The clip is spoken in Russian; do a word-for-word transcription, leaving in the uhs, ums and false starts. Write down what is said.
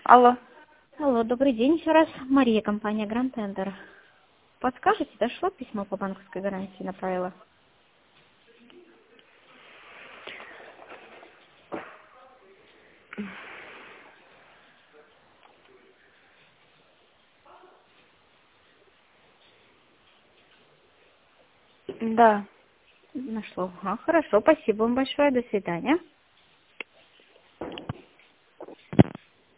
Алло. Алло, добрый день еще раз. Мария, компания Grand Tender. Подскажите, дошло письмо по банковской гарантии, направила? Да. Нашло. А, хорошо, спасибо вам большое, до свидания.